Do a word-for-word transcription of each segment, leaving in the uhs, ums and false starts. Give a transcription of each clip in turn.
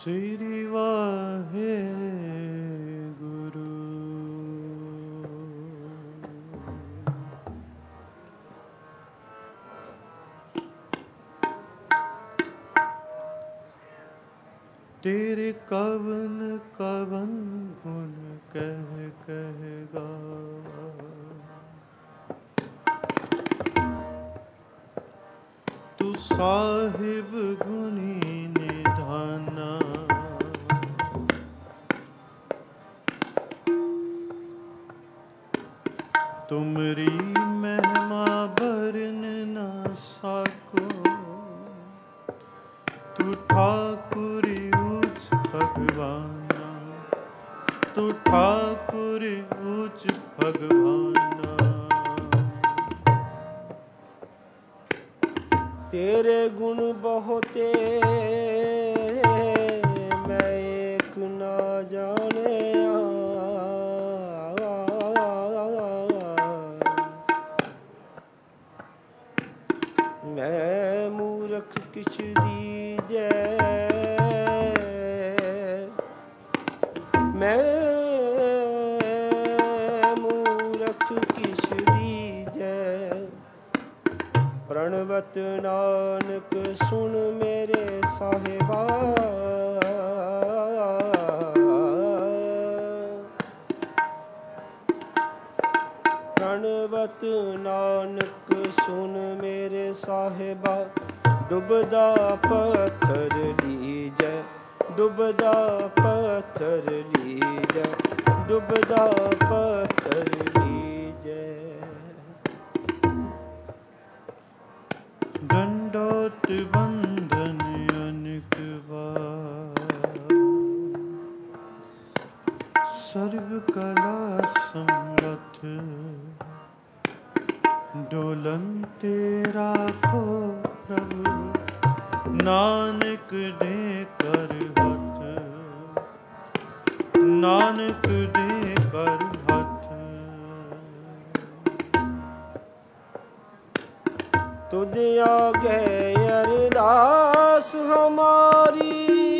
ਸ੍ਰੀ ਵਾਹਿਗੁਰੂ। ਤੇਰੇ ਕਵਨ ਕਵਨ ਗੁਣ ਕਹਿ ਕਹਿ ਗਾਵਾ, ਤੂੰ ਸਾਹਿਬ ਗੁਣੀ ਨਿਧਾਨਾ। ਤੁਮਰੀ ਮਹਿਮਾ ਬਰਨ ਨਾ ਸਾਕੋ, ਤੂੰ ਠਾਕੁਰ ਉੱਚ ਭਗਵਾਨਾ, ਤੂੰ ਠਾਕੁਰ ਉੱਚ ਭਗਵਾਨਾ। ਤੇਰੇ ਗੁਣ ਬਹੁਤੇ ਮੈਂ ਏਕ ਨਾ ਜਾਣਿਆ, ਮੈਂ ਮੂਰਖ ਕਿਛ ਦੀਜੈ, ਮੈਂ ਮੂਰਖ ਕਿਛ ਦੀਜੈ। ਪ੍ਰਣਵਤ ਨਾਨਕ ਸੁਣ ਮੇਰੇ ਸਾਹਿਬਾ, ਪ੍ਰਣਵਤ ਨਾਨਕ ਸੁਣ ਮੇਰੇ ਸਾਹਿਬਾ। ਡੁੱਬਦਾ ਪੱਥਰ ਲੀਜੈ, ਡੁੱਬਦਾ ਪੱਥਰ ਲੀਜੈ, ਡੁੱਬਦਾ ਪੱਥਰ ਲੀਜੈ। ਦੰਡੋਤ ਬੰਧਨ ਅਨੇਕ ਵਾਰ, ਸਰਬ ਕਲਾ ਸਮਰਥ। ਡੋਲਨ ਤੇ ਰਾਖੋ ਪ੍ਰਭੂ, ਨਾਨਕ ਦੇ ਕਰ ਹੱਥ, ਨਾਨਕ ਦੇ ਕਰ ਹੱਥ। ਤੁਧ ਆਗੇ ਅਰਦਾਸ ਹਮਾਰੀ,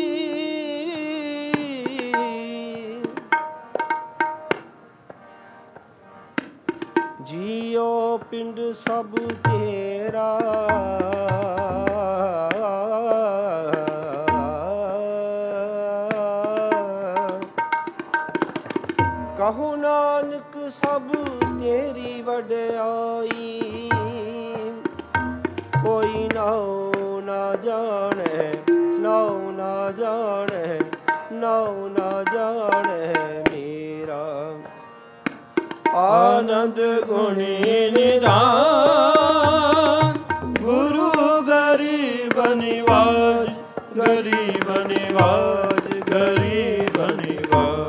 ਜੀਓ ਪਿੰਡ ਸਭ ਤੇਰਾ। ਕਹੋ ਨਾਨਕ ਸਭ ਤੇਰੀ ਵਡਿਆਈ, ਕੋਈ ਨਾਉ ਨਾ ਜਾਣੈ, ਨਾਉ ਨਾ ਜਾਣੈ, ਨਾਉ ਨਾ ਜਾਣੈ ਮੇਰਾ। ਆਨੰਦ ਗੁਣੀ ਨਿਧਾਨ, ਗੁਰੂ ਗਰੀਬ ਨਿਵਾਜ, ਗਰੀਬ ਨਿਵਾਜ, ਗਰੀਬ ਨਿਵਾਜ।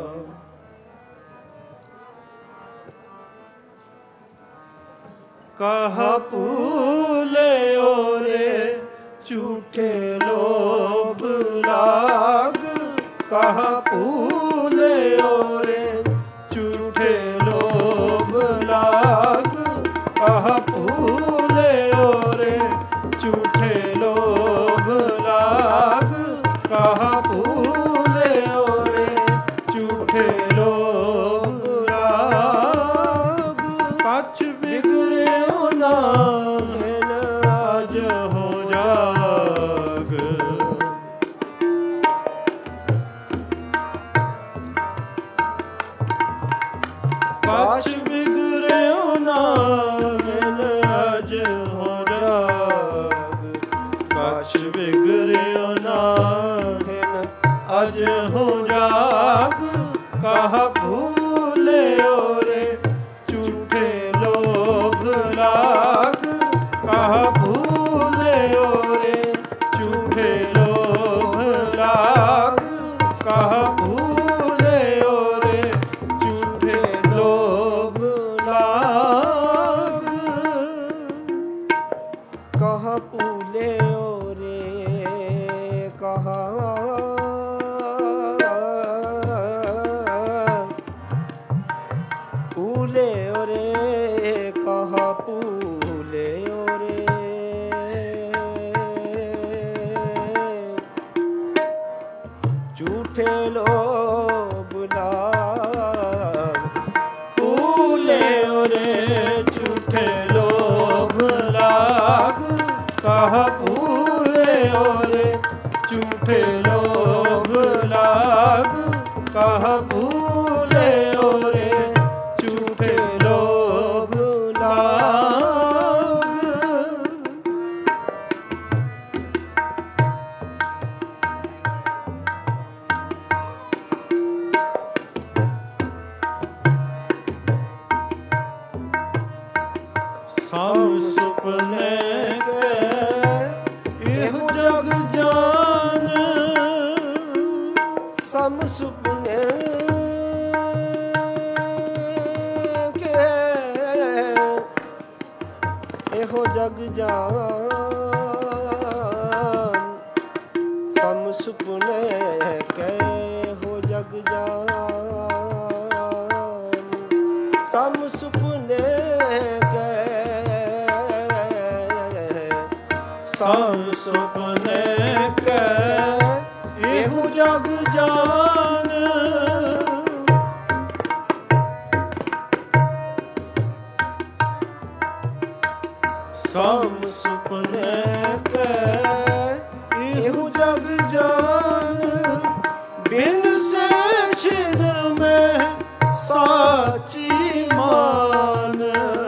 ਕਹਾ ਭੂਲੇ ਓਰੇ ਝੂਠੇ ਲੋਭ ਲਾਗ, ਕਹਾ ਭੂਲੇ ਓਰੇ ਝੂਠੇ ਲੋਭ ਲਾਗ, ਕਹਾ ਭੂਲੇ ਓਰੇ ਝੂਠੇ ਲੋਭ ਲਾਗ, ਕਹਾ ਭੂਲੇ ਓਰੇ ਝੂਠੇ ਲੋਭ ਲਾਗ। ਕੱਚ ਬਿਗੜਿਓ ਨਾ ਹੈਨ ਅਜ ਹੋ ਜਾਗ, ਕੱਚ ਬਿਗੜਿਓ ਨਾ ਹੈਨ ਅਜ ਹੋ ਜਾਗ, ਕੱਚ ਬਿਗੜਿਓ ਨਾ ਹੈਨ ਅਜ ਹੋ ਜਾਗ। ਕਹਾ ਭੂਲੇ ਓਰੇ ਝੂਠੇ ਲੋਭ ਲਾਗ, ਕਹਾ ਭੂਲੇ ਓਰੇ ਝੂਠੇ ਲੋਭ ਲਾਗ, ਕਹਾ ਭੂਲੇ ਓਰੇ ਝੂਠੇ ਲੋਭ ਲਾਗ। ਕਹਾ ਭੂਲੇ ਓਰੇ, ਕਹਾ ਭੂਲੇ ਓਰੇ, ਕਹਾ ਭੂਲੇ ਓਰੇ। ਝੂਠੇ ਲੋਭ ਲਾਗ ਭੂਲੇ ਰੇ ਝੂਠੇ ਲੋਭ ਲਾਗ ਕਹਾ ਭੂਲੇ ਰੇ ਝੂਠੇ ਲੋਭ ਲਾਗ ਕਹਾ ਭੂਲੇ ਰੇ ਝੂਠੇ ਲੋਭ ਲਾਗ। ਸਭ ਸੁਪਨੇ ਕੇ ਇਹੋ ਜਗ ਜਾਨ ਸਮ ਸੁਪਨੇ ਕੇ ਇਹੋ ਜਗ ਜਾਨ ਸਮ ਸੁਪਨੇ ਕੇ ਇਹੋ ਜਗ ਜਾਨ ਸਮ ਸੁਪਨੇ ਕੇ ਸਭ ਸੁਪਨੇ ਕੇ ਇਹੋ ਜਗ ਜਾਨ ਸਭ ਸੁਪਨੇ ਕੇ ਇਹੋ ਜਗ ਜਾਨ ਬਿਨ ਸੇਛਨ ਮੈਂ ਸਾਚੀ ਮਾਨ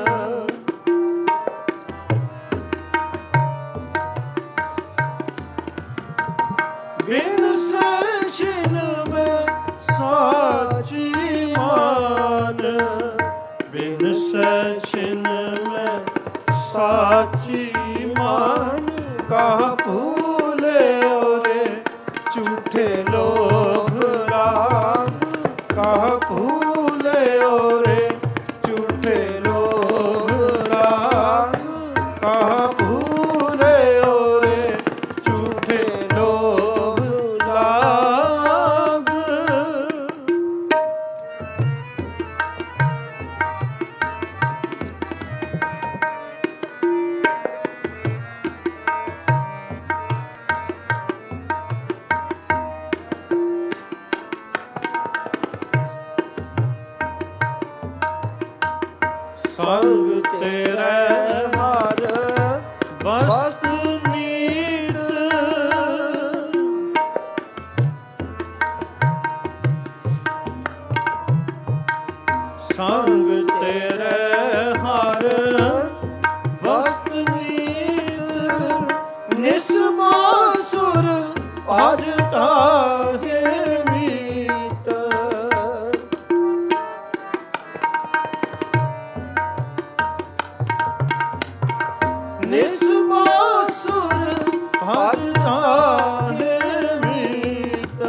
ਬਿਨ ਸੇਛਨ ਮੈਂ ਸਾਚੀ ਮਾਨ ਬਿਨ ਸੈਛਨ ਮੈਂ ਸਾਚੀ ਮਾਨ ਕਹਾ ਭੂਲੇ ਰੇ ਝੂਠੇ ਲੋਭ ਰਾਗ ਕਹਾ ਭੂਲੇ ਰੇ ਝੂਠੇ ਲੋਭ ਰਾਗ ਕਹਾ ਭੂਲੇ ਰੇ ਝੂਠੇ ਲੋਭ ਲਾਗ। ਸੰਗ ਤੇਰੇ ਹਰ ਬਸਤ ਨੀਤ ਸੰਗ ਤੇਰੇ ਹਰ ਬਸਤ ਨੀਤ ਨਿਸਮਾਸੁਰ ਭਜ ਤਾਹੇ ਮੀਤ ਨਿਸਮਾਸੁਰ ਭਜ ਤਾਹੇ ਮੀਤ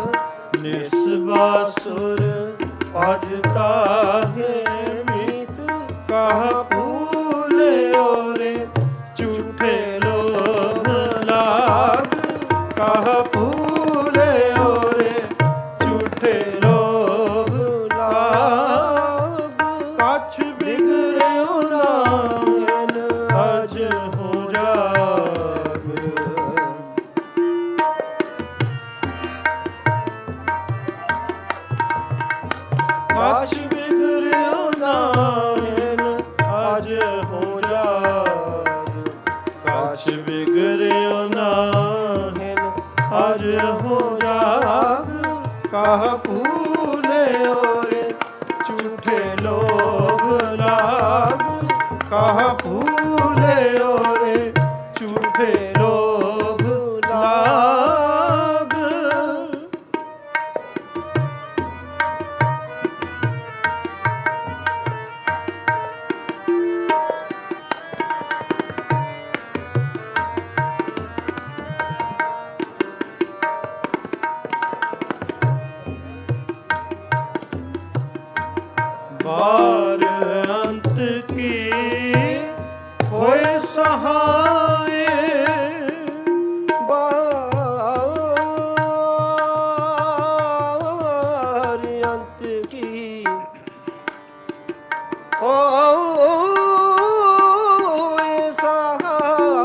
ਨਿਸਮਾਸੁਰ ਭਜ ਤਾਹੇ ਮੀਤ ਕਹਾ ਭੂਲੇ ਰੇ ਝੂਠੇ ਲੋਭ ਲਾਗ ਕਹਾ ਭੂਲੇ ਰੇ ਝੂਠੇ ਲੋਭ ਲਾਗ ਕਛ ਬਿਗੜਿਓ ਨਾਇਨ ਅਜ ਹੋ ਜਾਗ ਕਛ ਬਿਗੜਿਓ ਨਾਇਨ ਅਜ ਹੋ ਜਾਗ ਕਛ ਬਿਗੜਿਓ ਨਾਹਿਨ ਅਜ ਹੋ ਜਾਗ ਕਹ ਭੂਲੇ ਰੇ ਝੂਠੇ ਲੋਭ ਲਾਗ ਕਹ ਭੂਲੇ ਰੇ ਝੂਠੇ ਲੋਭ ਲਾਗ। ਬਾਰ ਅੰਤ ਕੀ ਹੋਏ ਸਹਾਏ ਬਾਰ ਅੰਤ ਕੀ ਹੋਏ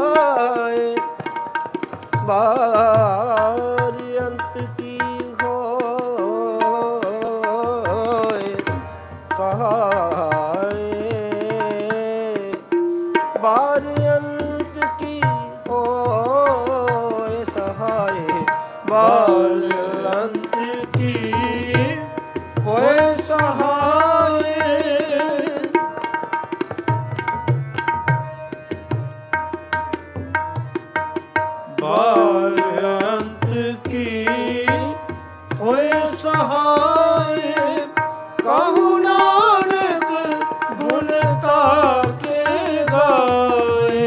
ਸਹਾਏ ਬਾਰ ਅੰਤ ਕੀ ਹੋ सहाय बाल अंत की होए सहाय बाल अंत की होए सहाय कहु नानक गुण ताके गाए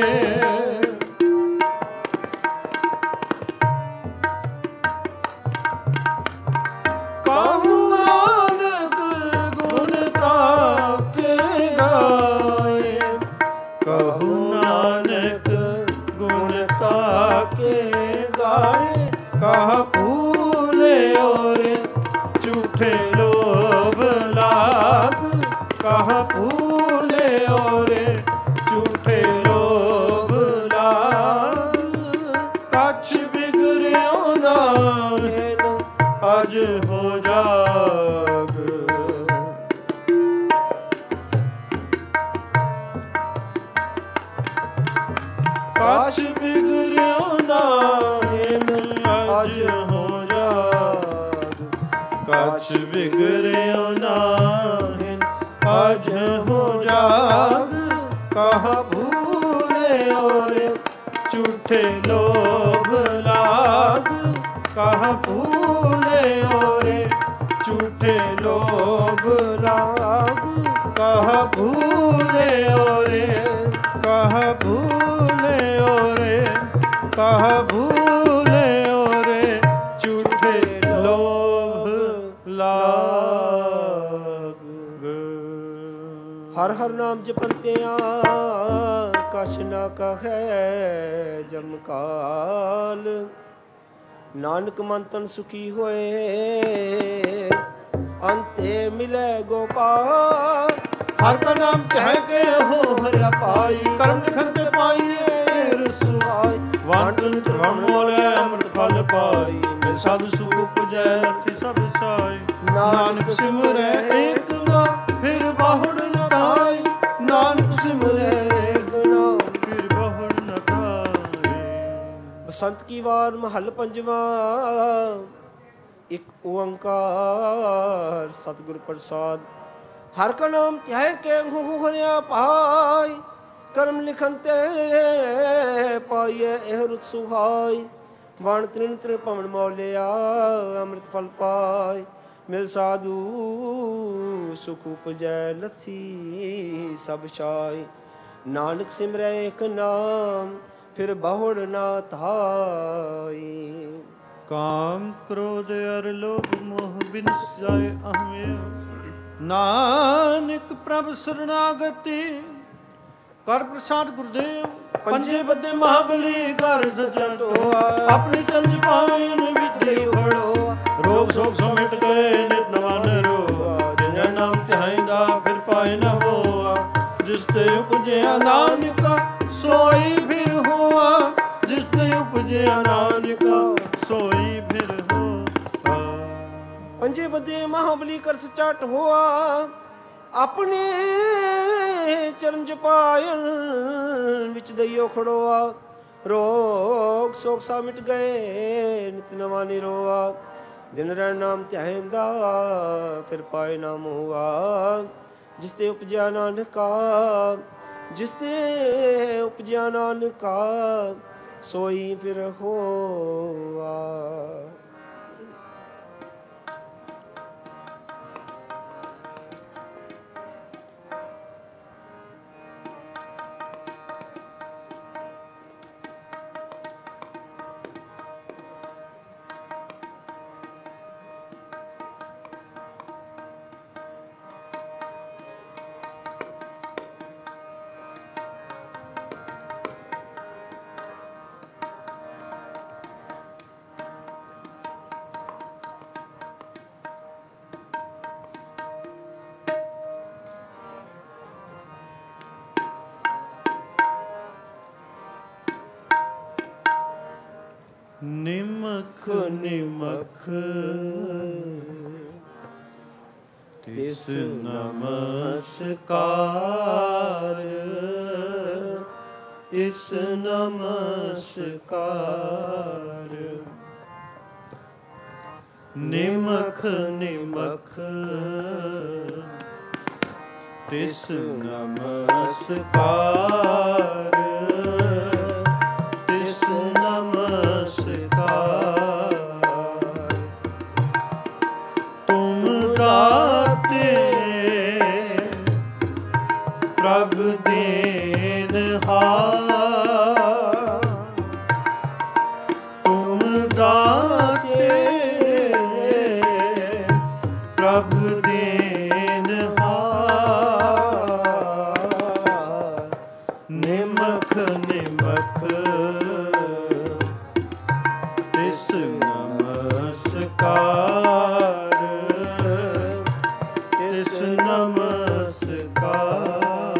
कहु नानक गुण ताके गाए कहु नानक गुण ताके गाए कह फूले और झूठे लोभ लाग कह फूले और झूठे लोभ लाग कछ बिगड़ियो नाहिन अज हो जाग कछ बिगड़ियो नाहिन अज हो जाग कछ बिगड़ियो नाहिन अज हो जाग कह भूले और झूठे लोभ लाग कह भूले और झूठे लोभ लाग कह भूले और कह भूले और कह भूले और झूठे लोभ लाग हर हर नाम जपंतिया कछ न कहे जमकाल नानक मंतन सुखी होए अंते मिले गोपाल हर का नाम कह के हो हरिया पाई कर्म लिखत पाइए रसुआई वांटन क्रम मोले अमृत फल पाई मिल साधु सुख पुजै रथि सब साई नानक सिमरै एक ना फिर बाहुड़ न खाई नानक सिमरै एक ना फिर बाहुड़ न खाई बसंत की वार महल पंजवा एक ओंकार सतगुर प्रसाद हर का नाम त्याय के हरिया पाई कर्म लिखन ते पाइए एह रुत सुहाई वण त्रिन त्रि पवन मौलिया अमृत फल पाई मिल साधु सुख उपजै लथी सब छाई नानक सिमरै एक नाम फिर बहुड़ ना थाई काम क्रोध अर लोभ मोह बिन जाय अहमेव नानक प्रभ शरणागति कर प्रसाद गुरुदेव पंजे बदे महाबली कर सजन टोआ अपनी चंज पाइन विच दे खड़ोआ रोग शोक समिट गए नित नवान रोआ जिन नाम ध्याइंदा फिर पाए न होआ जिस ते उपजया नानका सोई फिर होआ जिस ते उपजया नानका सोई फिर होआ पंजे बदे महाबली कर सचाट होआ अपने चरण जपायन विच दइयो खड़ोआ रोग शोक सा मिट गए नित नवा निरोआ दिन रैन नाम ध्याइंदा फिर पाए नाम हुआ जिसते उपजया नानका जिसते उपजया नानका सोई फिर होआ निमख निमख तिस नमस्कार ਤਿਸ ਨਮਸਕਾਰ। ਨਿਮਖ ਨਿਮਖ ਤਿਸ ਨਮਸਕਾਰ, ਤਿਸ ਨਮਸਕਾਰ। ਤੁਮ ਦਾਤੇ ਪ੍ਰਭ ਦੇਨਹਾਰ, ਤੁਮ ਦਾਤੇ ਪ੍ਰਭ ਦੇਨਹਾਰ। ਨਿਮਖ ਨਿਮਖ ਤਿਸ ਨਮਸਕਾਰ, ਤਿਸ ਨਮਸਕਾਰ।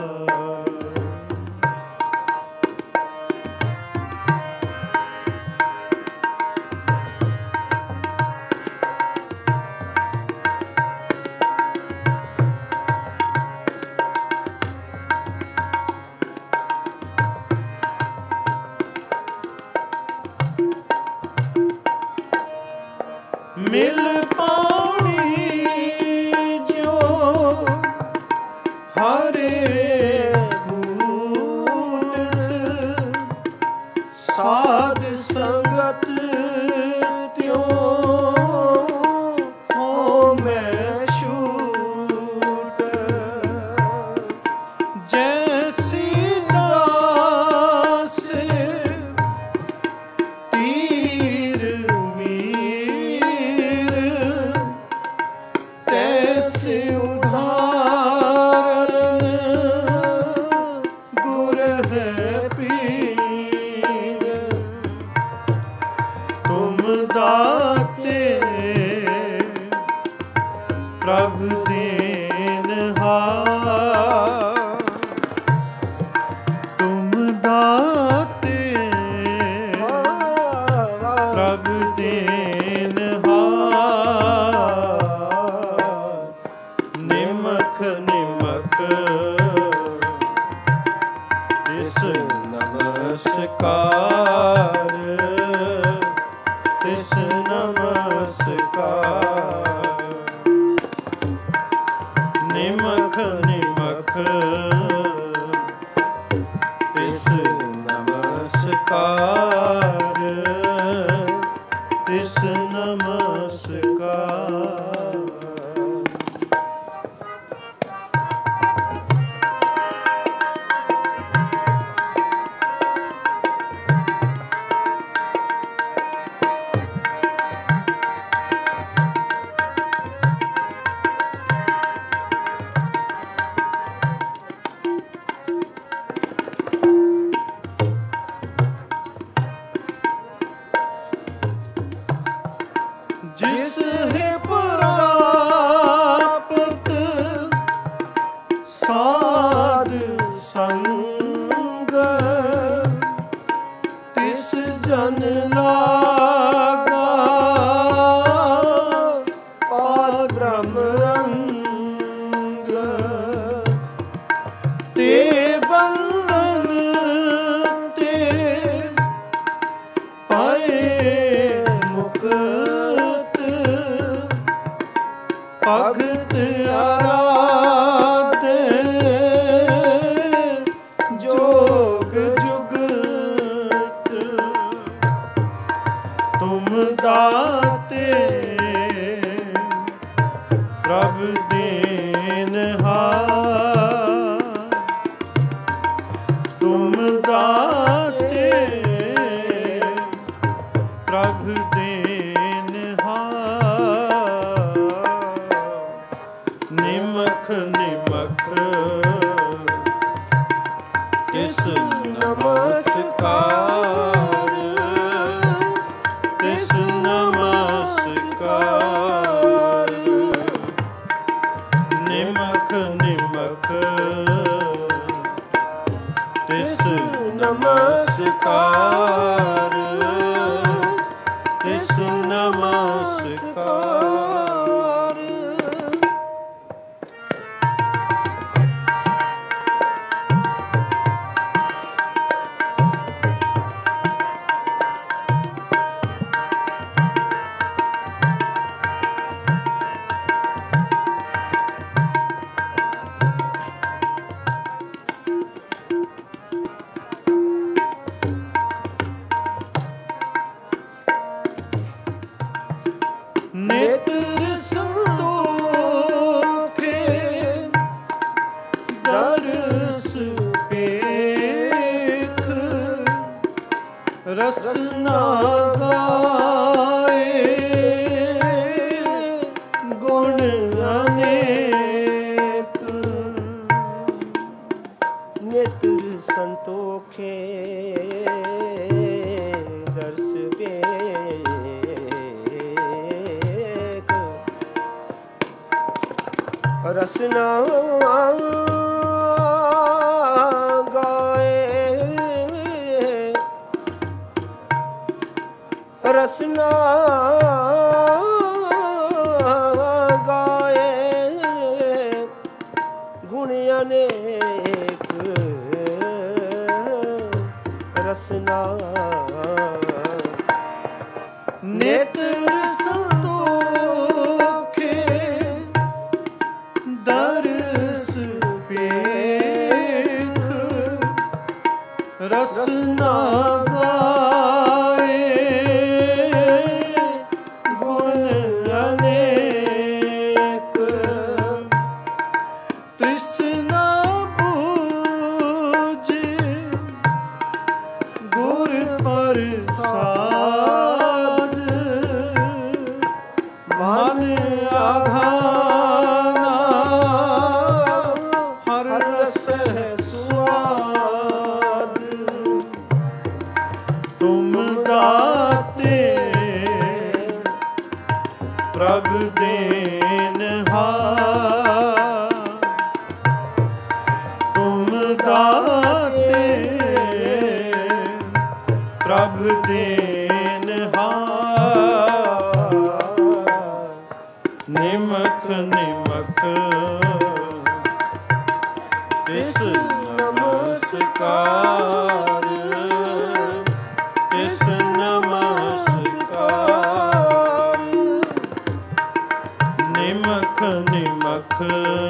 ਮਿਲ ਪਾਉਣੀ ਜੋ ਹਰੇ ਬੂਟ, ਸਾਧ ਸੰਗਤ ਤਿਉ ਹੋ ਮੈਂ ਛੂਟ। ਜੈਸੀ ਦਾਸ ਤੀਰ ਤੈਸੇ ਉਦਾਹਰਨ ਗੁਰ ਹੈ ਪੀਰ। ਤੁਮ ਦਾਤੇ ਪ੍ਰਭ ਦੇਨਹਾਰ, ਤੁਮ ਦਾਤੇ ਪ੍ਰਭ ਦੇਨਹਾਰ। ਨਿਮਖ ਨਿਮਖ ਤਿਸ ਨਮਸਕਾਰ, ਤਿਸ ਨਮਸਕਾਰ। ਨਿਮਖ ਨਿਮਖ ਤਿਸ ਨਮਸਕਾਰ, ਤਿਸ ਨਮਸਕਾਰ। ਜਿਸ ਹੈ ਪ੍ਰਾਪਤ ਸਾਧ ਸੰਗ, ਤਿਸ ਜਨ ਲਾਗਾ ਪਾਰ ਬ੍ਰਹਮ ਰੰਗ। ਤੇ ਬੰਧਨ ਤੇ ਪਾਏ ਮੁਕਤ, ਭਗਤ ਆਰਾਧੇ ਜੋਗ ਜੁਗਤ। ਤੁਮ ਦਾਤੇ ਪ੍ਰਭ ਦੇਨਹਾਰ, ਤੁਮ ਦਾਤੇ ਪ੍ਰਭ ਦੇਨਹਾਰ। ਨਿਮਖ ਨਿਮਖ ਤਿਸ ਨਮਸਕਾਰ, ਤਿਸ ਨਮਸਕਾਰ। ਨਿਮਖ ਨਿਮਖ ਤਿਸ ਨਮਸਕਾਰ, ਤਿਸ ਨਮਸਕਾਰ। ਰਸਨਾ ਗਾਏ ਗੁਣ ਅਨੇਕ ਨੇਤਰ ਸੰਤੋਖੇ ਦਰਸ ਵੇਖ ਰਸਨਾ ਗਾਏ ਰਸਨਾ ਗਾਏ ਗੁਣ ਅਨੇਕ ਰਸਨਾ ਨੇਤਰ ਸੰਤੋਖੇ ਦਰਸ ਵੇਖ ਰਸਨਾ ਗਾਏ ਗੁਣ ਅਨੇਕ ਤ੍ਰਿਸ਼ਨਾ ਬੂਝੇ ਗੁਰ ਪ੍ਰਸਾਦ ਮਨ ਆਘਾਨਾ ਹਰ ਰਸ ਹੈ ਸੁਆਦ ਤੁਮ ਦਾਤੇ ਪ੍ਰਭ ਦੇਨਹਾਰ ਤੁਮ ਦਾਤੇ ਪ੍ਰਭ ਦੇਨਹਾਰ ਨਿਮਕ ਨਿਮਕ ਤਿਸ ਨਮਸਕਾਰ ਤਿਸ ਨਮਸਕਾਰ ਨਿਮਕ ਨਿਮਕ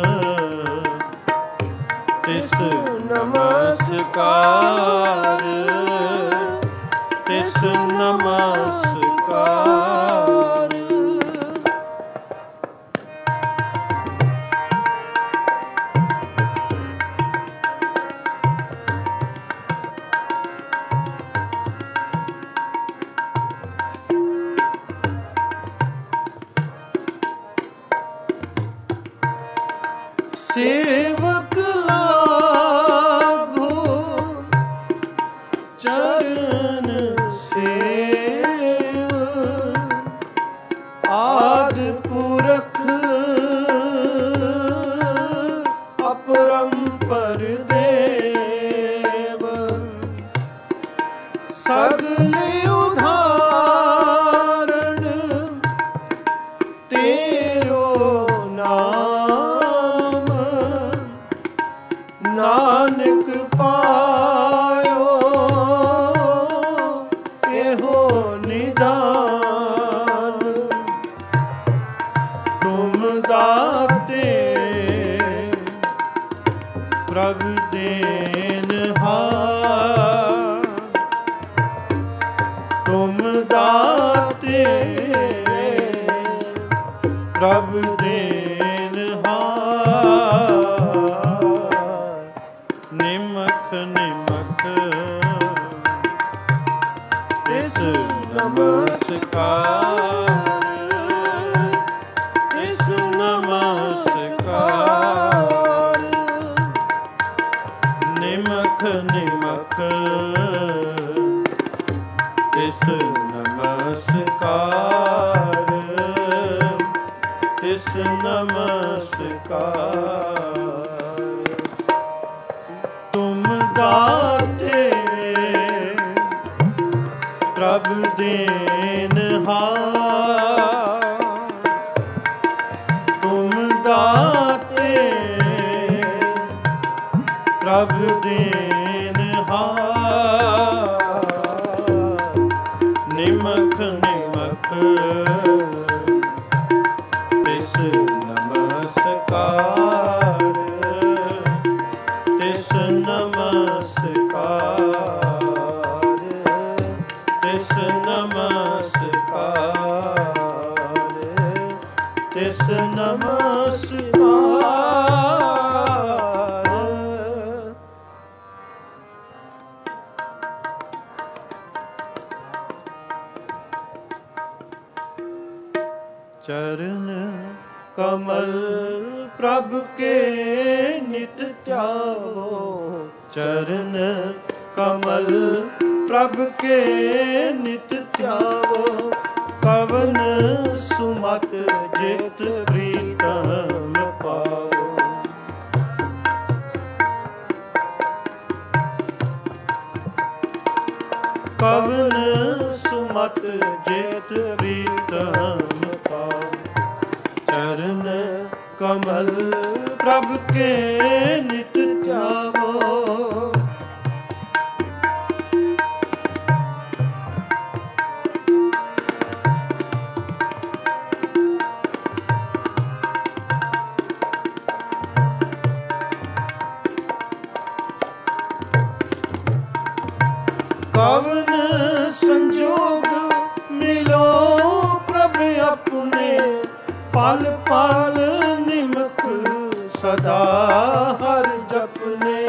ਤਿਸ ਨਮਸਕਾਰ ਤਿਸ ਨਮਸਕਾਰ ਸੇਵਕ ਲਾਗੋ ਚਰਨ ਸੇਵ ਆਦਿ ਪੁਰਖ ਅਪਰੰਪਰ ਦੇਵ ਸਗਲੇ ਉਧਾਰਣ ਤੇਰੋ ਨਾਮ ਨਾਨਕ ਪਾਇਓ ਇਹੋ ਨਿਦਾਨ ਤੁਮ ਦਾਤੇ ਪ੍ਰਭ ਦੇਨਹਾਰ ਤੁਮ ਦਾਤੇ ਪ੍ਰਭ ਦੇਨਹਾਰ ਨਿਮਕ ਨਿਮਕ ਤਿਸ ਨਮਸਕਾਰ ਤਿਸ ਨਮਸਕਾਰ ਨਿਮਕ ਨਿਮਕ ਤਿਸ ਨਮਸਕਾਰ ਤਿਸ ਨਮਸਕਾਰ ਤੁਮ ਦਾਤੇ ਪ੍ਰਭ ਦੇਨਹਾਰ ਤੁਮ ਦਾਤੇ ਪ੍ਰਭ ਦੇਨਹਾਰ ਨਿਮਕ ਨਿਮਕ ਤਿਸ ਨਮਸਕਾਰ ਤਿਸ ਨਮਸਕਾਰ ਤਿਸ ਨਮਸਕਾਰ ਤਿਸ ਨਮਸਕਾਰ चरण कमल प्रभ के नित ध्यावो। चरण कमल प्रभ के नित ध्यावो। कवन सुमत जित प्रीतम पावो। कवन सुमत जित प्रीतम पावो। चरण कमल प्रभ के नित ध्यावो। कवन संजोग मिलो प्रभ अपने। पल पल निमख सदा हर जपने।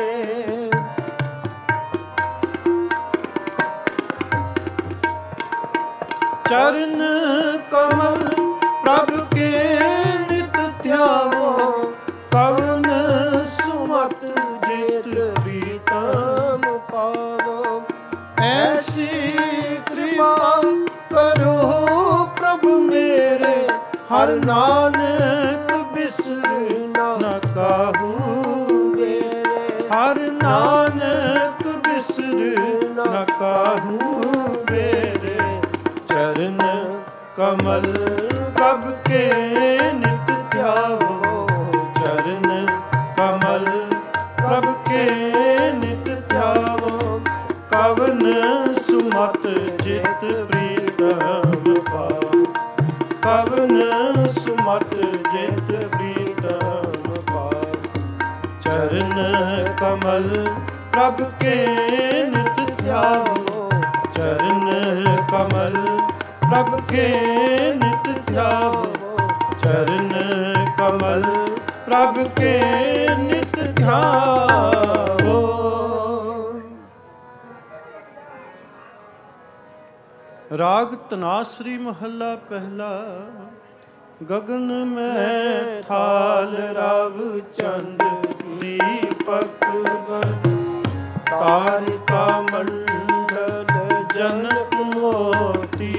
चरण कमल प्रभ के नित ध्यावो। कवन सुमत जित प्रीतम पावो। ऐसी कृपा करो प्रभु मेरे। हर नानक बिसर न काहू मेरे। हर नानक बिसर न काहू मेरे। चरण कमल प्रभ के नित ध्यावो। चरण कमल प्रभ के नित ध्यावो। कवन सुमत जित प्रीतम पावो। कवन सुमत जित प्रीतम पावो। चरण कमल प्रभ के नित ध्यावो। चरण कमल प्रभ के नित ध्यावो। चरण कमल प्रभ के नित ध्यावो। राग तनासरी महला पहला। गगन में ठाल राव चंद दीपक बन। तारिका मंडल जनक मोती।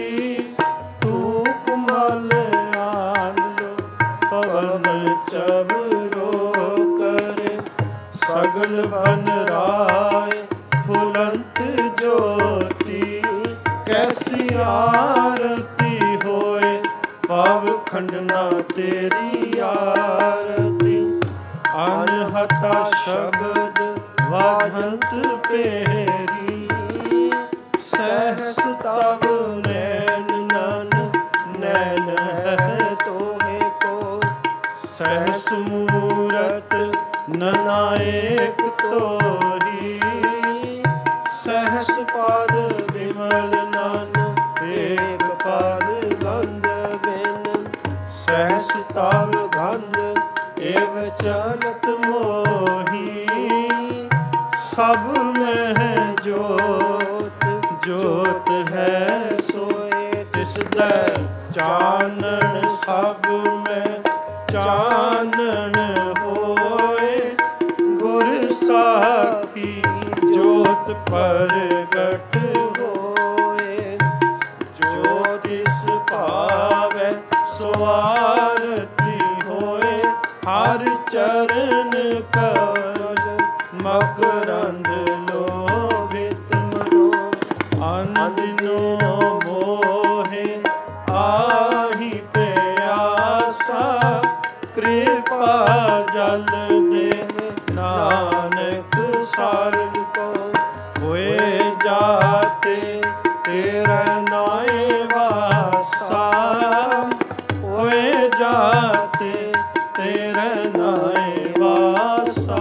धूप मल आलो पवन चबरो करे। सगल बन राय फुलंत ज्योति। कैसी आरती होए पाव खंडना तेरी आरती। अनहता शब्द वाजंत पेरी। सहस तब नैन नन नैन है तोहे को। सहस मूरत ननाएक तोही। सहस पाद विमल नन एक पाद गंध बिन। सहस ताव गंध एव चलत मोही। सब में है जोत जोत है सोए। तिस दै चानन सब में चानन होए। गुर साखी जोत परगट होए। ज्योतिष पावै सो आरती होए। हर चरण कमल मकरंद लोभित मनो। अनदिनो मोहे आही प्यासा। कृपा जल दे नानक सार्ग को। होए जाते तेरा नाए वासा। होए जाते तेरे नाए वासा।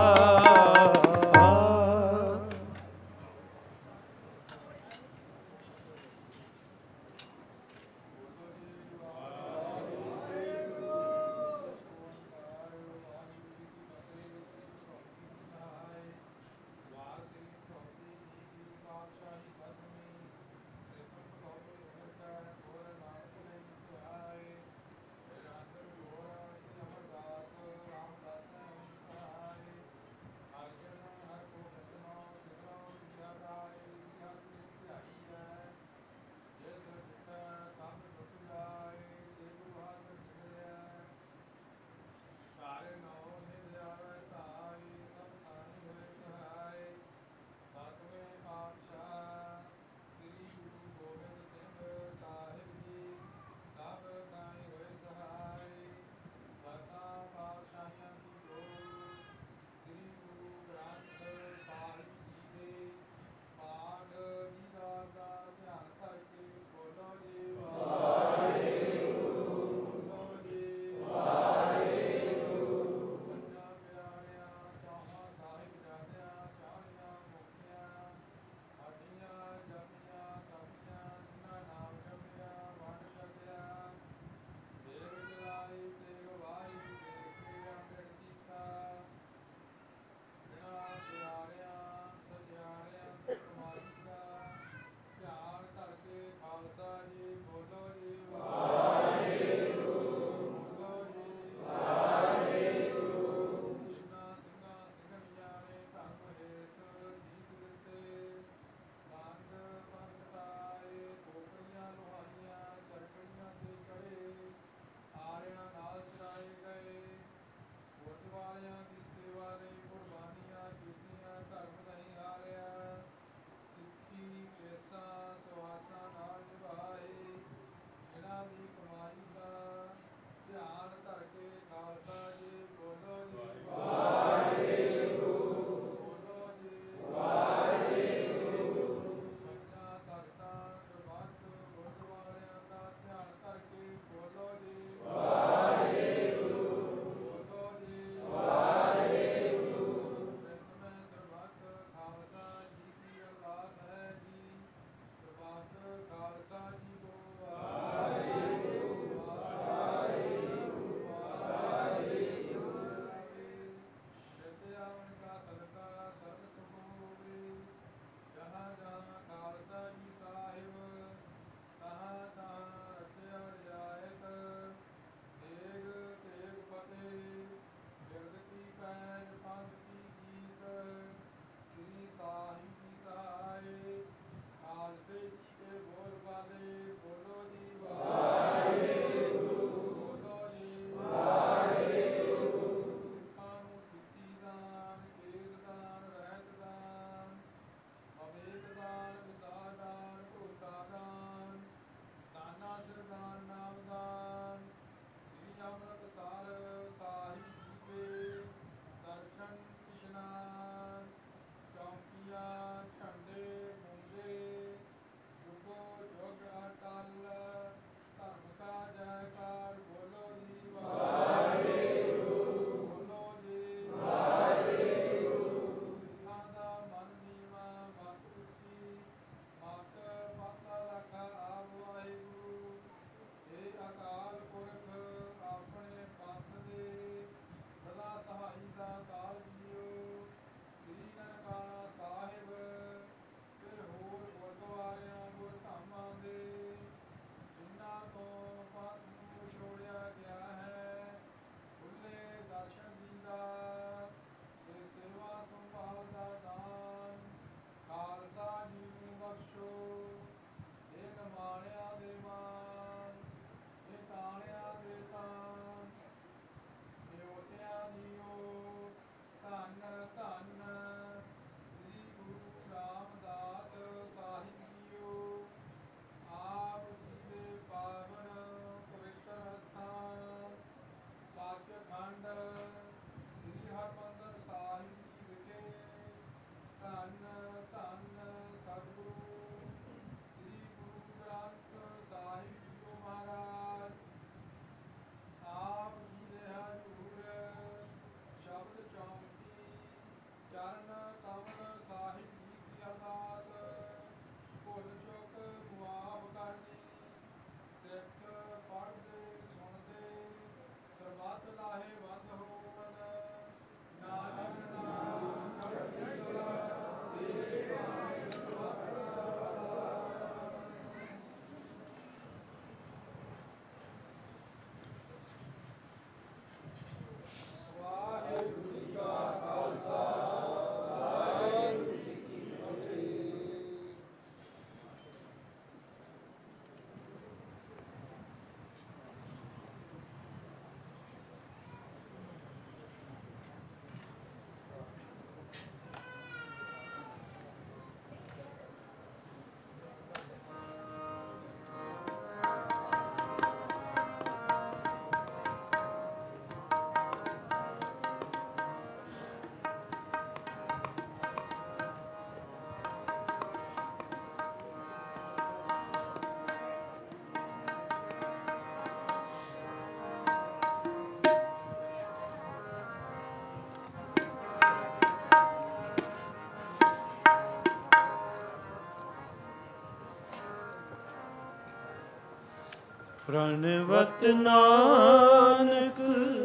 ਪ੍ਰਣਵਤ ਨਾਨਕ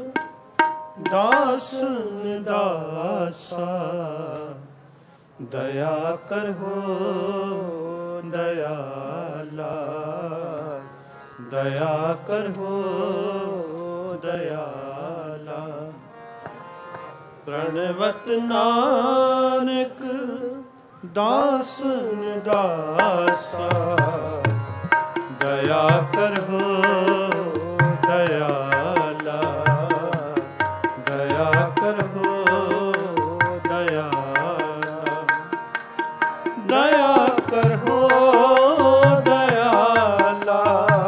ਦਾਸਨ ਦਾਸਾ, ਦਇਆ ਕਰੋ ਦਇਆਲਾ, ਦਇਆ ਕਰੋ ਦਇਆਲਾ। ਪ੍ਰਣਵਤ ਨਾਨਕ ਦਾਸਨ ਦਾਸਾ, ਦਇਆ ਕਰੋ ਦਇਆਲਾ, ਦਇਆ ਕਰੋ ਦਇਆਲਾ, ਦਇਆ ਕਰੋ ਦਇਆਲਾ।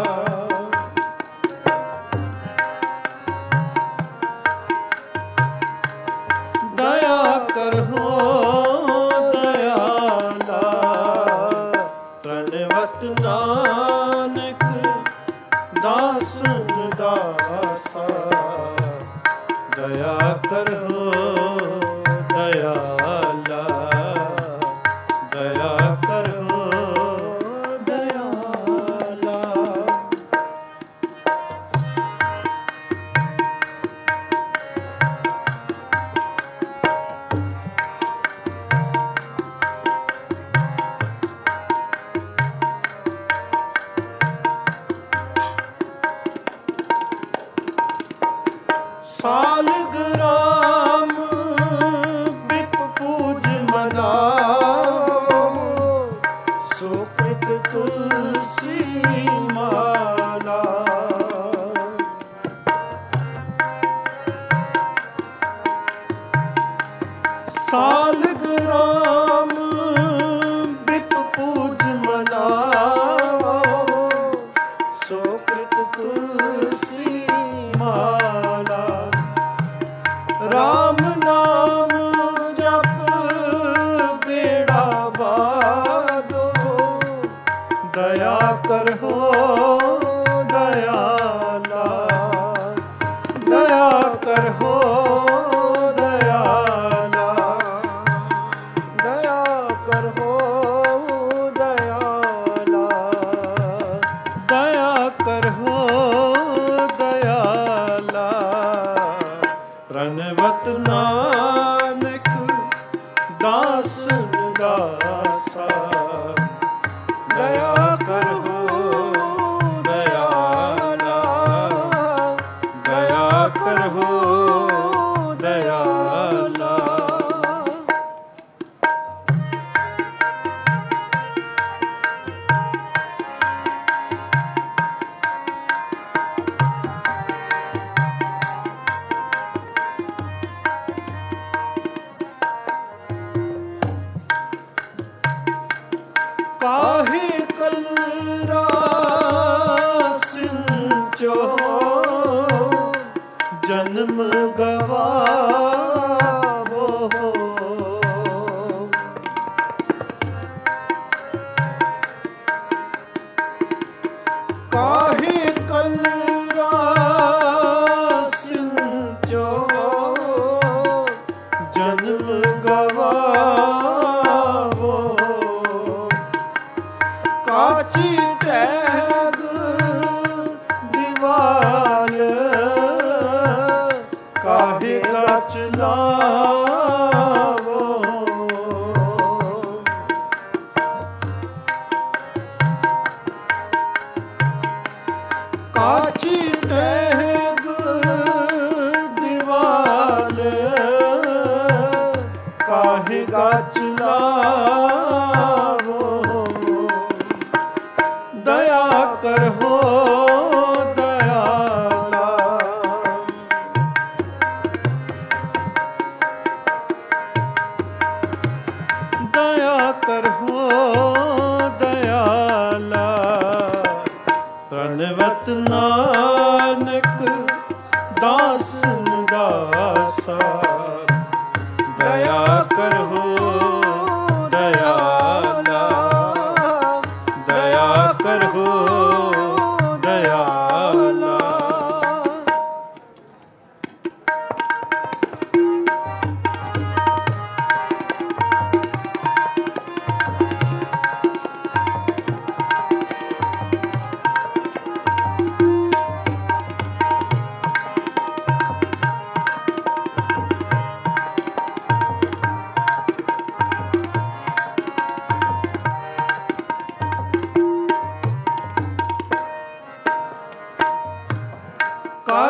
ਦਇਆ ਕਰੋ ਦਇਆਲਾ। ਪ੍ਰਣਵਤ ਨਾਨਕ ਦਾਸਨ ਦਾਸਾ, ਦਇਆ ਕਰੋ ਦਇਆਲਾ, ਦਇਆ ਕਰੋ ਦਇਆਲਾ। ਸਾਲਗ ਰਾਮ ਬਿਪ ਪੂਜ ਮਨਾਵੋ, ਸੁਕ੍ਰਿਤ ਤੁਲਸੀ ਮਾਲਾ। ਸਾਲਗ ਰਾਮ ਬਿਪ ਪੂਜ ਮਨਾਵੋ, ਸੁਕ੍ਰਿਤ ਤੁਲਸੀ ਮਾਲਾ। ਰਾਮ ਨਾਮ ਜਪ ਬੇੜਾ ਬਾਦੋ, ਦਇਆ ਕਰੋ ਦਇਆਲਾ, ਦਇਆ ਕਰੋ ਦਇਆਲਾ, ਦਇਆ ਕਰੋ ਦਇਆਲਾ, ਦਇਆ ਕਰੋ ਦਇਆਲਾ। ਪ੍ਰਣਵਤ ਨਾਨਕ ਦਾਸਨ ਦਾਸਾ, ਦਇਆ ਕਰੋ ਦਇਆਲਾ, ਦਇਆ ਕਰੋ ਦਇਆਲਾ। ਕਾਹੇ ਕਲਰਾ ਸਿੰਚੋ, ਜਨਮ ਗਵਾਵੋ। ਕਾਹੇ ਕਲਰਾ ਸਿੰਚੋ, ਜਨਮ ਗਵਾਵੋ। ਕਾਚੀ ਟੈਗ ਦੀਵਾਲ, ਕਾਹੇ ਗਚ ਲਾਵੋ। ਕਾਚੀ ਟੈਗ ਦੀਵਾਲ, ਕਾਹੇ ਗਚ ਲਾਵੋ। ਦਇਆ ਕਰੋ ਦਇਆਲਾ, ਦਇਆ ਕਰੋ ਦਇਆਲਾ। ਪ੍ਰਣਵਤ ਨਾਨਕ ਦਾਸਨ ਦਾਸਾ, ਦਇਆ ਕਰੋ ਦਇਆਲਾ, ਦਇਆ ਕਰੋ ਦਇਆਲਾ।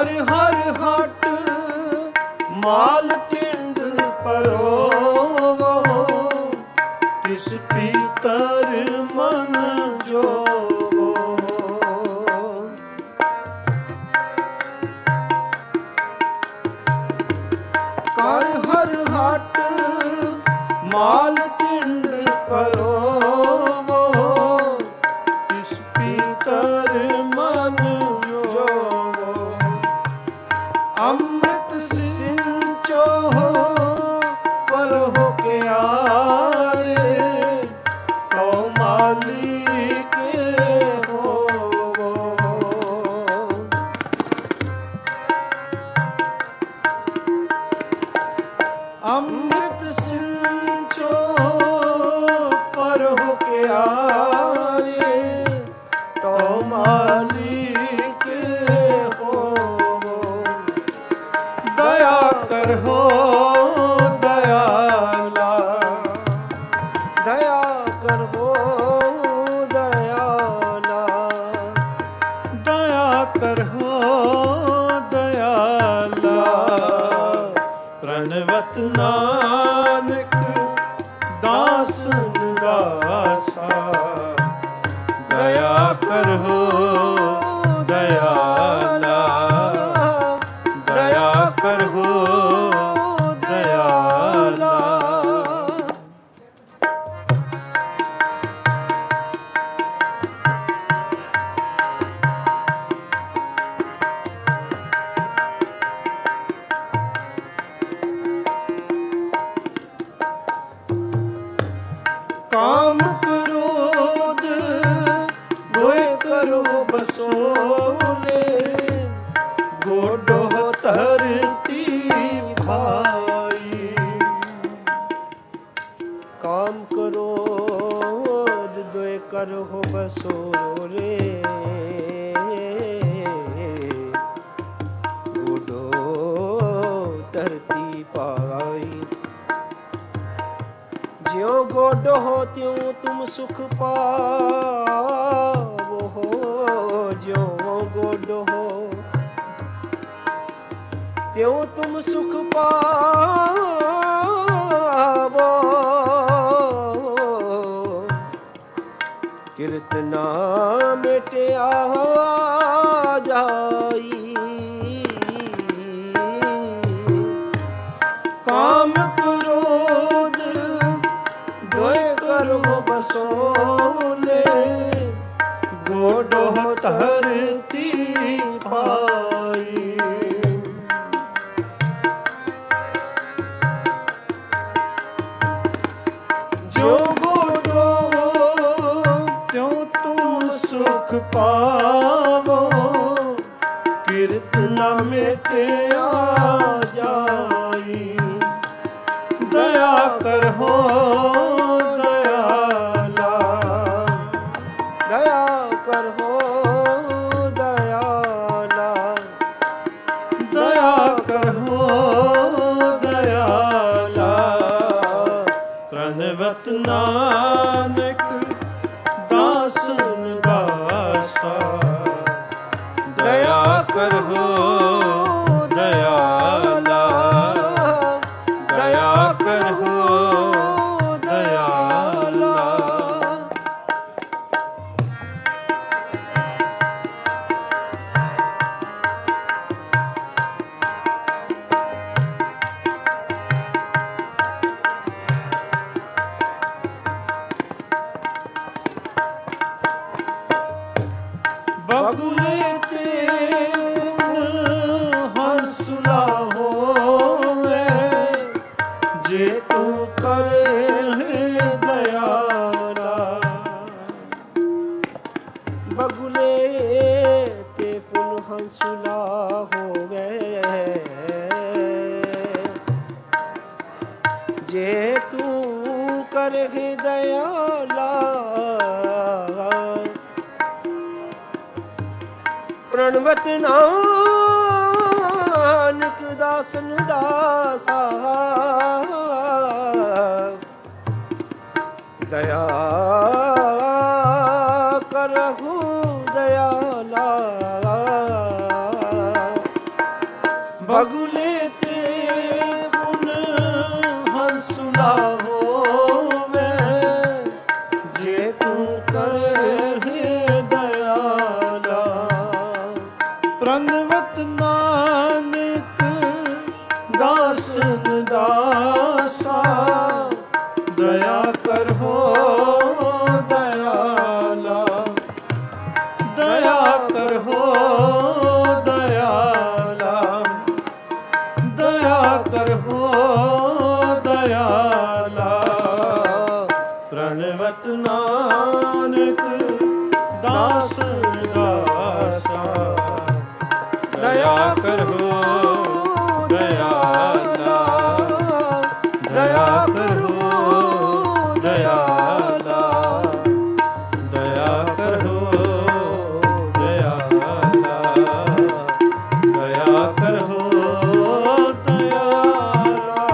ਕਰ ਹਰ ਹਟ ਮਾਲ ਟਿੰਡ ਪਰੋਵੋ, ਤਿਸ ਪੀਤਰ ਮਨ ਜੋਵੋ। ਕਰ ਹਰ ਹਟ ਮਾਲ ਟਿੰਡ ਪਰੋਵੋ, ਤਿਸ ਪੀਤਰ ਮਨ ਜੋਵੋ। ਅੰਮ੍ਰਿਤ ਸਿੰਚੋ ਪਰਹੁ ਕਿਆਰੇ, ਤਉ ਮਾਲਿਕ ਹੋਵੋ। ਅੰਮ੍ਰਿਤ ਸਿੰਚੋ ਪਰਹੁ ਕਿਆਰੇ, ਤਉ ਮਾਲਿਕ ਹੋਵੋ। ਦਇਆ ਕਰਹੁ ਦਇਆਲਾ, ਦਇਆ ਕਰਹੁ ਦਇਆਲਾ, ਦਇਆ ਕਰਹੁ ਦਇਆਲਾ। ਪ੍ਰਣਵਤ ਨਾਨਕ ਦਾਸਨ ਦਾਸਾ, ਦਇਆ ਕਰਹੁ ਦਇਆਲਾ, ਦਇਆ ਕਰਹੁ ਦਇਆਲਾ। ਕਾਮ ਕ੍ਰੋਧ ਦੋਇ ਕਰੋ ਬਸੋਲੇ, ਗੋਡੋ ਧਰਤੀ ਭਾਈ। ਕਾਮ ਕ੍ਰੋਧ ਦੋਇ ਕਰੋ ਬਸੋਲੇ, ਗੋਡੋ ਧਰਤੀ ਭਾਈ। ਜਿਉ ਗੋਡੋ ਹੋ ਤਿਉ ਤੁਮ ਸੁਖ ਪਾਵੋ ਹੋ, ਜਿਉ ਗੋਡੋ ਹੋ ਤਿਉ ਤੁਮ ਸੁਖ ਪਾਵੋ। ਕਿਰਤ ਨਾ ਮਿਟਿਆ ਜਾਈ, ਕਾਮ ਕ੍ਰੋਧ ਦੋਇ ਕਰੋ ਬਸੋਲੇ, ਗੋਡੋ ਧਰਤੀ ਭਾਈ। ਜੋ ਗੋਡੋ ਤਿਉ ਤੁਮ ਸੁਖ ਪਾਵੋ, ਕਿਰਤ ਨਾ ਮਿਟਿਆ ਜਾਈ। ਦਇਆ ਕਰਹੁ ਦਇਆਲਾ, ਦਇਆ ਕਰਹੁ ਦਇਆਲਾ, ਦਇਆ ਕਰਹੁ ਦਇਆਲਾ। ਪ੍ਰਣਵਤ ਨਾਨਕ ਦਾਸਨ ਦਾਸਾ, ਦਇਆ ਕਰਹੁ ਦਇਆਲਾ, ਦਇਆ ਕਰਹੁ ਦਇਆਲਾ। ਬਗੁਲੇ ਤੇ ਹੰਸੁਲਾ ਹੋਵੇ, ਜੇ ਤੂੰ ਕਰੇ ਦਇਆਲਾ। ਬਗੁਲੇ ਤੇ ਪੁਨ ਹੰਸੁਲਾ ਹੋਵੇ, ਜੇ ਤੂੰ ਕਰੇ ਦਇਆਲਾ। ਪ੍ਰਣਵਤ ਨਾਨਕ ਦਾਸਨ ਦਾਸਾ, ਦਇਆ ਕਰਹੁ ਦਇਆਲਾ। प्रणवत नानक दासन दासा दया करहो दयाला दया करहो दयाला दया करहो दयाला प्रणवत नानक दास दासा दया करहो दयाला दया करहो दयाला दया करहो दयाला दया करहो दयाला।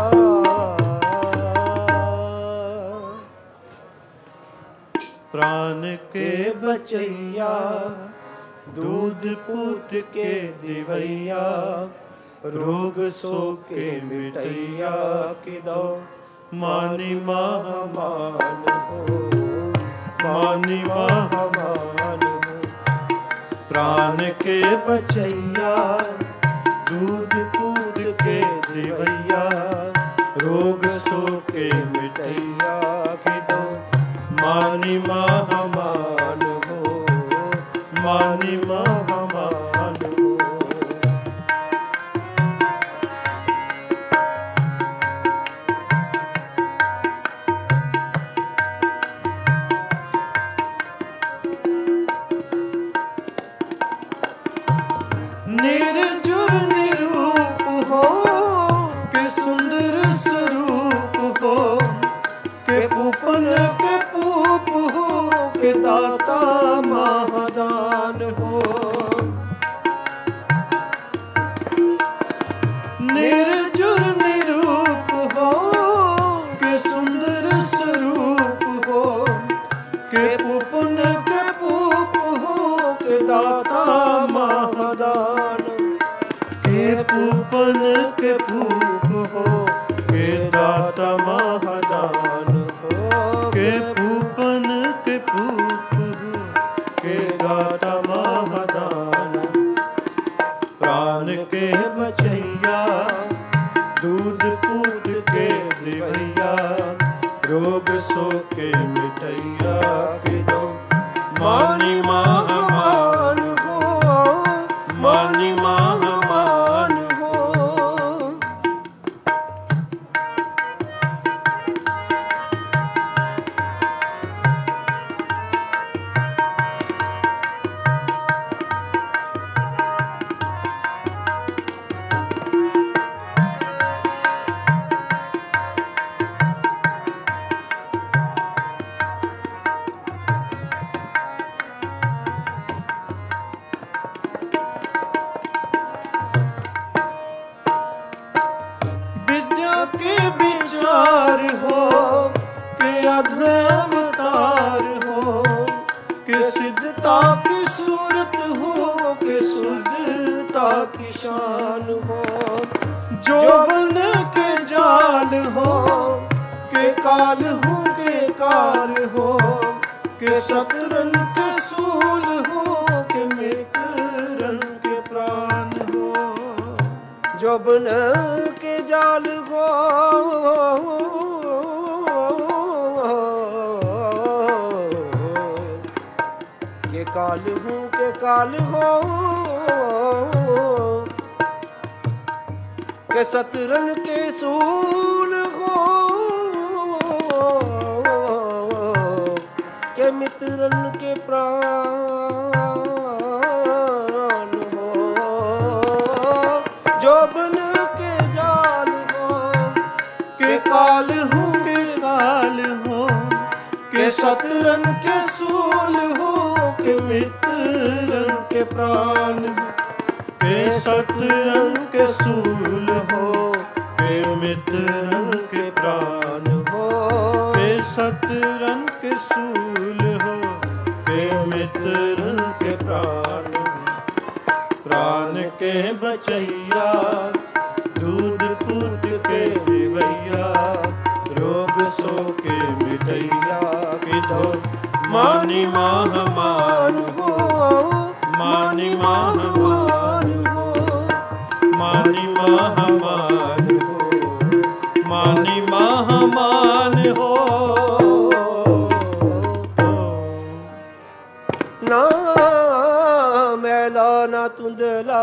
प्राण के बचैया दूध पूत के दिवैया रोग शोक के मिटैया की दो मानी महामान हो मानी महामान हो। प्राण के बचैया दूध पूत के दिवैया रोग शोक के मिटैया की दो मानी महामान हो मानी महामान हो। निर्जुर निरूप हो के सुंदर स्वरूप हो के पूपन के पूप हो के दाता महादान हो। निर्जुर निरूप हो के सुंदर स्वरूप हो के पूपन के पूप हो के दाता महादान के पूपन के पूप हो के दाता महादान हो के पूपन के पूप हो के दाता महादान। प्राण के बचैया दूध पूत के दिवैया रोग शोक के मिटैया के दो मानी महामान हो मानी महामान हो। के विचार हो के अधर्मतार हो के सिद्धता की सूरत हो के शुद्धता की शान हो। जोबन के जाल हो के काल हो के काल हो के शतरन के सूल हो के मित्रन के प्राण हो। जोबन के जाल हो के काल हो के काल हो के शतरन के सूल हो के मित्रन के प्राण हो। जोबन के जाल हो के काल हो के काल हो के शतरन के सूल हो के मित्रन के प्राण के शतरन के सूल हो के मित्रन के प्राण हो के शतरन के सूल हो के मित्रन के प्राण। प्राण के बचैया दूध पूत के दिवैया रोग सो के मिटैया के दो मानी महामान हो मानी महामान ਨਾ ਤੁੰਦਲਾ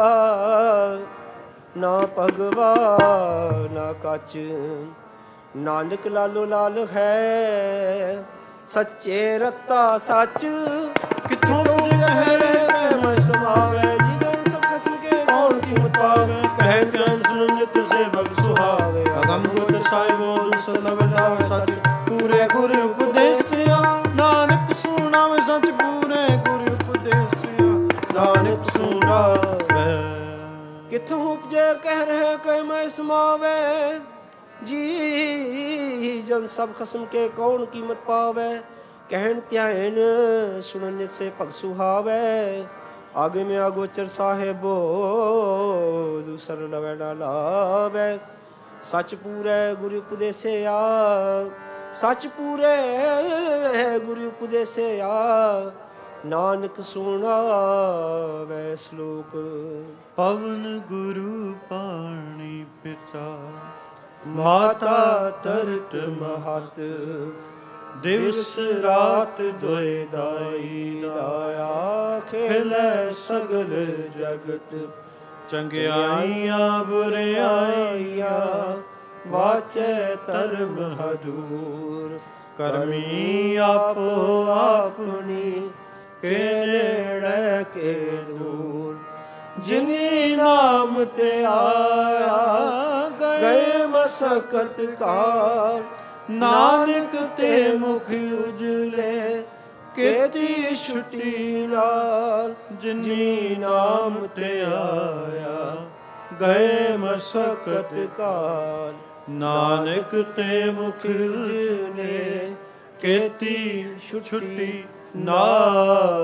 ਨਾ ਭਗਵਾ ਨਾ ਕੱਚ ਨਾਨਕ ਲਾਲੋ ਲਾਲ ਹੈ ਸੱਚੇ ਰਤਾ ਸੱਚ ਕਿੱਥੋਂ ਪੁੱਜੇ ਕਹਿ ਰਹੇ ਮੈਂ ਸਮਾਵੇ ਜੀ ਜਨ ਸਭ ਖਸਮ ਕੇ ਕੌਣ ਕੀਮਤ ਪਾਵੇ ਕਹਿ ਕਹਿਣ ਸੁਣ ਨਿਤ ਸੇਵਕ ਸੁਹਾਵੇ ਅਗਮ ਗੁਰ ਸਾਹਿਬੋ ਦੁਸ ਲਵਦਾ ਸੱਚ ਪੂਰੇ ਗੁਰ ਉਪਦੇਸਿਆ ਨਾਨਕ ਸੁਣਾਵੇ ਸੱਚ ਪੂਰੇ ਗੁਰ ਉਪਦੇਸਿਆ ਨਾਨਕ ਸੁਣਾਵੇ ਕਿੱਥੋਂ ਉਪਜੇ ਕਹਿ ਰਹੇ ਕਿ ਮੈਂ ਸਮਾਵੇ ਜੀ ਜਨ ਸਭ ਖਸਮ ਕੇ ਕੌਣ ਕੀਮਤ ਪਾਵੇ ਕਹਿਣ ਧਿਆਨ ਸੁਣਨ ਸੇ ਭਗ ਸੁਹਾਵੇ ਆਗੇ ਮੈਂ ਅਗੋਚਰ ਸਾਹਿਬੋ ਦੂਸਰ ਲਵੇ ਨਾ ਲਾਵੇ ਸੱਚ ਪੂਰੇ ਗੁਰੂ ਉਪਦੇਸਿਆ ਸੱਚ ਪੂਰੇ ਗੁਰੂ ਉਪਦੇਸਿਆ ਨਾਨਕ ਸੁਣਾਵੇ ਸ਼ਲੋਕ ਪਵਨ ਗੁਰੂ ਪਾਣੀ ਪਿਤਾ ਮਾਤਾ ਤਰਤ ਮਹਤ ਦਿਵਸ ਰਾਤ ਦੋਇ ਦਾਈ ਦਾਇਆ ਖੇਲੇ ਸਗਲ ਜਗਤ ਚੰਗਿਆਈਆਂ ਬੁਰਿਆਈਆਂ ਵਾਚੈ ਧਰਮ ਹਦੂਰ ਕਰਮੀ ਆਪੋ ਆਪਣੀ ਕੇ ਨੇੜੇ ਕੇ ਦੂਰ ਜਿਨੀ ਨਾਮ ਤੇ ਆਇਆ ਗਏ ਮਸਕਤ ਕਾਰ ਨਾਨਕ ਤੇ ਮੁਖ ਉਜਲੇ ਕੀਤੀ ਛੁੱਟੀ ਨਾਲ ਜਿਨੀ ਨਾਮ ਤੇ ਆਇਆ ਗਏ ਮਸਕਤ ਕਾਰ ਨਾਨਕ ਤੇ ਮੁਖ ਉਜਲੇ ਕੀਤੀ ਛੁੱਟੀ ਨਾਲ।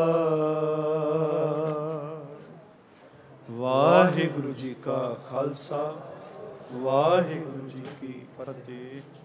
ਵਾਹਿਗੁਰੂ ਜੀ ਕਾ ਖਾਲਸਾ ਵਾਹਿਗੁਰੂ ਜੀ ਕੀ ਫਤਿਹ।